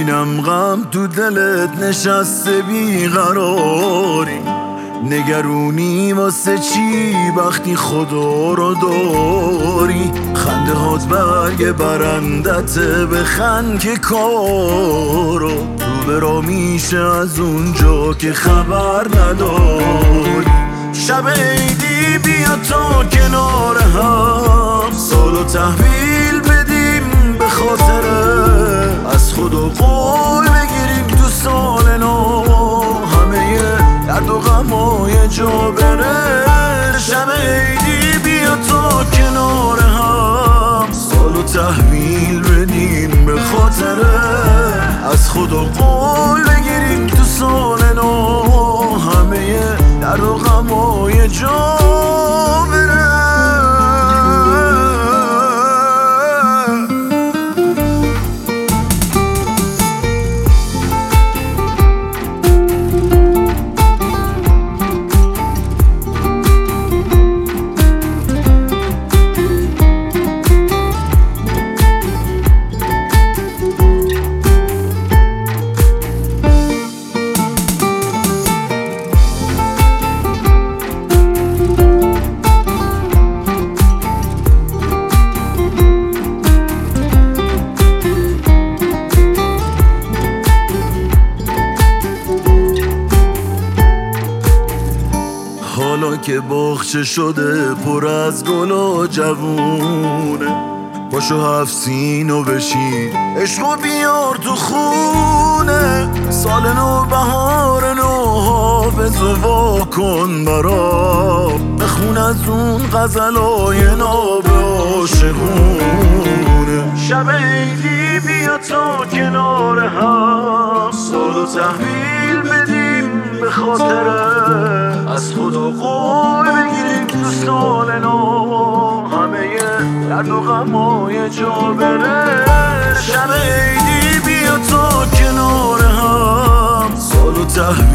میبینم غم تو دلت نشسته بیقراری، نگرونی واسه چی وقتی خدا رو داری؟ خنده هات برگ برندت بخند که کارو رو برا میشه از اونجا که خبر نداری. شب عیدی بیا تا کنار هم سالو تحویل بدیم به خاطره، از خدا قول بگیریم تو سال نو همه درد و غمای جا بره. شب عیدی بیا تا کنار هم سالو تحویل بدیم به خاطره، از خدا قول بگیریم تو سال نو همه درد و غمای جا بره. حالا که باغچه شده پر از گل و جوونه، پاشو 7 سینو بشین عشقو بیار تو خونه. سال نو بهار نو حافظ و واکن برام، بخون از اون غزلای ناب عاشقونه. شب عیدی بیا تا کنار هم سالو تحویل بدیم به خاطره، از خدا قول بگیریم تو سال نو همه درد و غمای جا بره. شب عیدی بیا تا کنار هم سالو تحویل